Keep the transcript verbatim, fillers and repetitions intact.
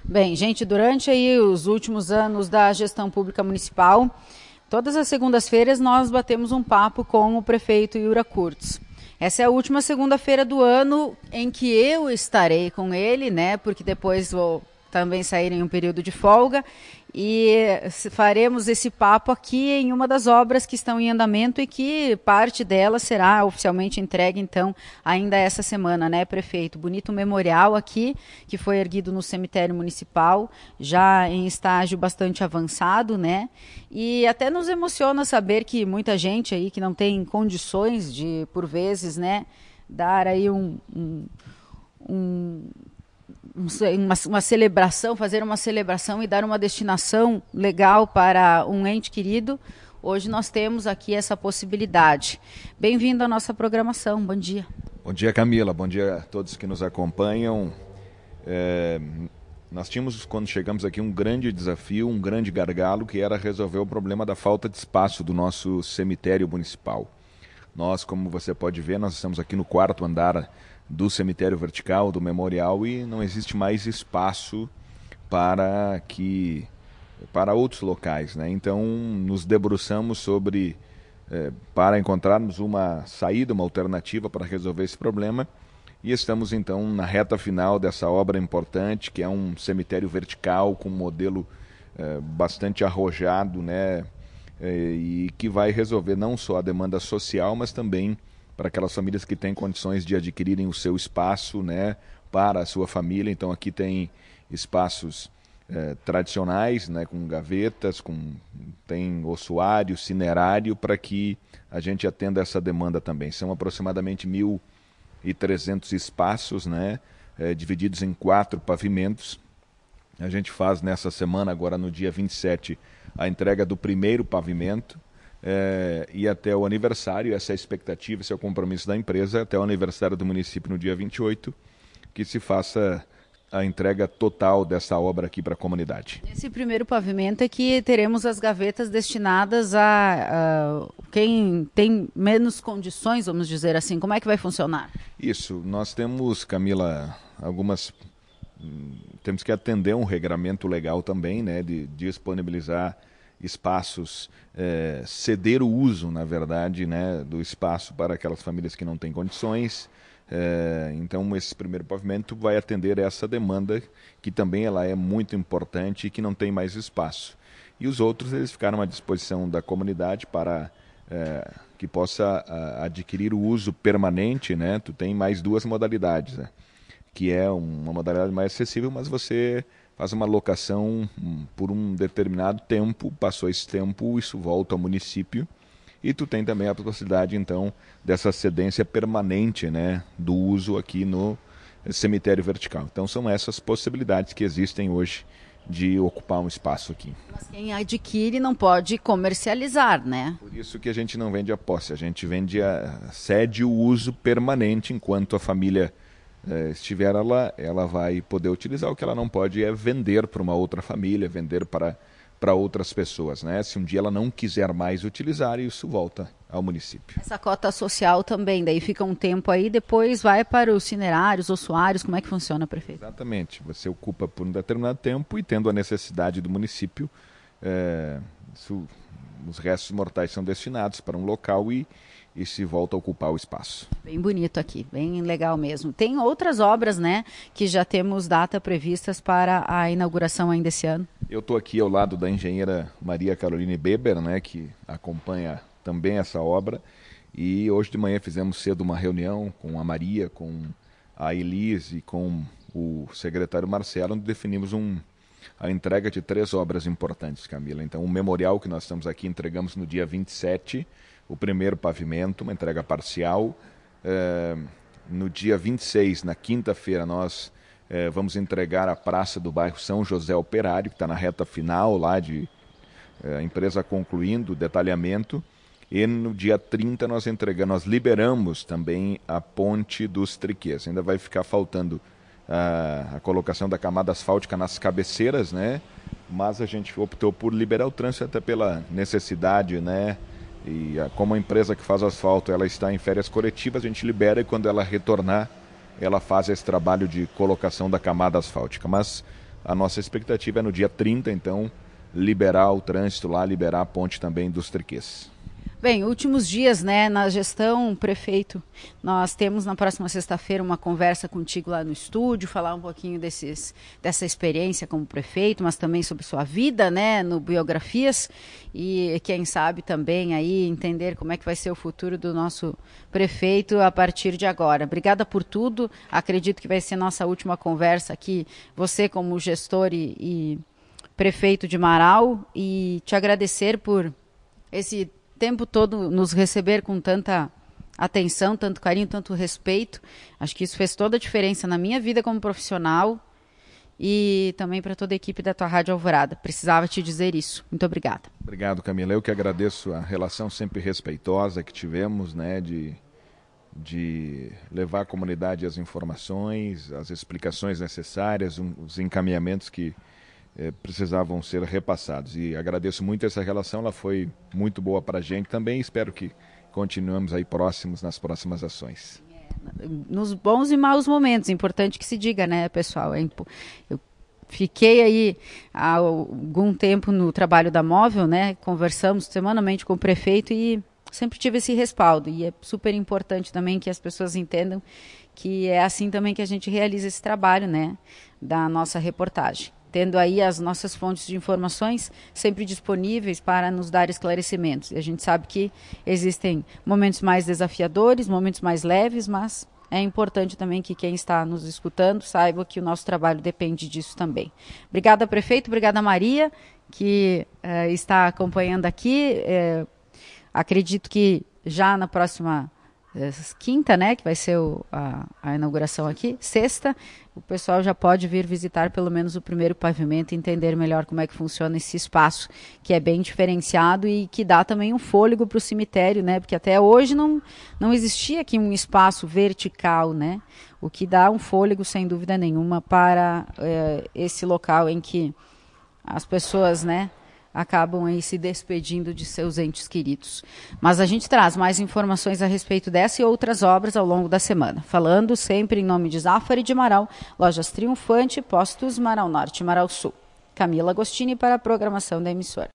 Bem, gente, durante aí os últimos anos da gestão pública municipal, todas as segundas-feiras nós batemos um papo com o prefeito Yura Kurtz. Essa é a última segunda-feira do ano em que eu estarei com ele, né? Porque depois vou também sair em um período de folga e faremos esse papo aqui em uma das obras que estão em andamento e que parte dela será oficialmente entregue, então, ainda essa semana, né, prefeito? Bonito memorial aqui, que foi erguido no cemitério municipal, já em estágio bastante avançado, né? E até nos emociona saber que muita gente aí que não tem condições de, por vezes, né, dar aí um... um, um Uma, uma celebração, fazer uma celebração e dar uma destinação legal para um ente querido. Hoje nós temos aqui essa possibilidade. Bem-vindo à nossa programação, bom dia. Bom dia, Camila, bom dia a todos que nos acompanham. É, nós tínhamos, quando chegamos aqui, um grande desafio, um grande gargalo, que era resolver o problema da falta de espaço do nosso cemitério municipal. Nós, como você pode ver, nós estamos aqui no quarto andar do cemitério vertical, do memorial, e não existe mais espaço para que para outros locais, né? Então nos debruçamos sobre é, para encontrarmos uma saída, uma alternativa para resolver esse problema, e estamos então na reta final dessa obra importante, que é um cemitério vertical com um modelo é, bastante arrojado, né? É, e que vai resolver não só a demanda social, mas também para aquelas famílias que têm condições de adquirirem o seu espaço, né, para a sua família. Então aqui tem espaços eh, tradicionais, né, com gavetas, com, tem ossuário, cinerário, para que a gente atenda essa demanda também. São aproximadamente mil e trezentos espaços, né, eh, divididos em quatro pavimentos. A gente faz nessa semana, agora no dia vinte e sete, a entrega do primeiro pavimento. É, e até o aniversário, essa é a expectativa, esse é o compromisso da empresa, até o aniversário do município no dia vinte e oito, que se faça a entrega total dessa obra aqui para a comunidade. Esse primeiro pavimento é que teremos as gavetas destinadas a, a quem tem menos condições, vamos dizer assim. Como é que vai funcionar? Isso, nós temos, Camila, algumas... Temos que atender um regramento legal também, né, de disponibilizar espaços, é, ceder o uso, na verdade, né, do espaço para aquelas famílias que não têm condições. É, então esse primeiro pavimento vai atender essa demanda, que também ela é muito importante e que não tem mais espaço. E os outros, eles ficaram à disposição da comunidade para é, que possa a, adquirir o uso permanente, né? Tu tem mais duas modalidades, né? Que é uma modalidade mais acessível, mas você faz uma locação um, por um determinado tempo, passou esse tempo, isso volta ao município, e tu tem também a possibilidade, então, dessa cedência permanente, né, do uso aqui no cemitério vertical. Então são essas possibilidades que existem hoje de ocupar um espaço aqui. Mas quem adquire não pode comercializar, né? Por isso que a gente não vende a posse, a gente vende a cede o uso permanente, enquanto a família É, estiver ela, ela vai poder utilizar. O que ela não pode é vender para uma outra família, vender para, para outras pessoas, né? Se um dia ela não quiser mais utilizar, isso volta ao município. Essa cota social também, daí fica um tempo aí, depois vai para os cinerários, ossuários, como é que funciona, prefeito? Exatamente, você ocupa por um determinado tempo e tendo a necessidade do município, é, isso, os restos mortais são destinados para um local e e se volta a ocupar o espaço. Bem bonito aqui, bem legal mesmo. Tem outras obras, né, que já temos data previstas para a inauguração ainda esse ano? Eu estou aqui ao lado da engenheira Maria Caroline Beber, né, que acompanha também essa obra, e hoje de manhã fizemos cedo uma reunião com a Maria, com a Elise e com o secretário Marcelo, onde definimos um, a entrega de três obras importantes, Camila. Então o memorial que nós estamos aqui entregamos no dia vinte e sete, o primeiro pavimento, uma entrega parcial. É, no dia vinte e seis, na quinta-feira, nós é, vamos entregar a praça do bairro São José Operário, que está na reta final lá de é, a empresa concluindo o detalhamento. E no dia trinta nós entregamos, nós liberamos também a ponte dos Triquês. Ainda vai ficar faltando a, a colocação da camada asfáltica nas cabeceiras, né? Mas a gente optou por liberar o trânsito até pela necessidade, né? E a, como a empresa que faz asfalto ela está em férias coletivas, a gente libera e quando ela retornar, ela faz esse trabalho de colocação da camada asfáltica. Mas a nossa expectativa é no dia trinta, então, liberar o trânsito lá, liberar a ponte também dos Triquês. Bem, últimos dias, né, na gestão, prefeito, nós temos na próxima sexta-feira uma conversa contigo lá no estúdio, falar um pouquinho desses, dessa experiência como prefeito, mas também sobre sua vida, né, no Biografias, e quem sabe também aí entender como é que vai ser o futuro do nosso prefeito a partir de agora. Obrigada por tudo, acredito que vai ser nossa última conversa aqui, você como gestor e, e prefeito de Marau, e te agradecer por esse tempo todo nos receber com tanta atenção, tanto carinho, tanto respeito. Acho que isso fez toda a diferença na minha vida como profissional e também para toda a equipe da tua Rádio Alvorada. Precisava te dizer isso. Muito obrigada. Obrigado, Camila. Eu que agradeço a relação sempre respeitosa que tivemos, né, de, de levar à comunidade as informações, as explicações necessárias, um, os encaminhamentos que Eh, precisavam ser repassados, e agradeço muito essa relação, ela foi muito boa para a gente também, espero que continuemos aí próximos nas próximas ações. É, nos bons e maus momentos, importante que se diga, né, pessoal, é impo... eu fiquei aí há algum tempo no trabalho da Móvel, né, conversamos semanalmente com o prefeito e sempre tive esse respaldo, e é super importante também que as pessoas entendam que é assim também que a gente realiza esse trabalho, né, da nossa reportagem, tendo aí as nossas fontes de informações sempre disponíveis para nos dar esclarecimentos. E a gente sabe que existem momentos mais desafiadores, momentos mais leves, mas é importante também que quem está nos escutando saiba que o nosso trabalho depende disso também. Obrigada, prefeito, obrigada, Maria, que uh, está acompanhando aqui. Uh, acredito que já na próxima quinta, né, que vai ser o, a, a inauguração aqui, sexta, o pessoal já pode vir visitar pelo menos o primeiro pavimento e entender melhor como é que funciona esse espaço, que é bem diferenciado e que dá também um fôlego para o cemitério, né, porque até hoje não, não existia aqui um espaço vertical, né, o que dá um fôlego, sem dúvida nenhuma, para é, esse local em que as pessoas, né, acabam aí se despedindo de seus entes queridos. Mas a gente traz mais informações a respeito dessa e outras obras ao longo da semana. Falando sempre em nome de Zafari de Marau, Lojas Triunfante, Postos Marau Norte e Marau Sul. Camila Agostini para a programação da emissora.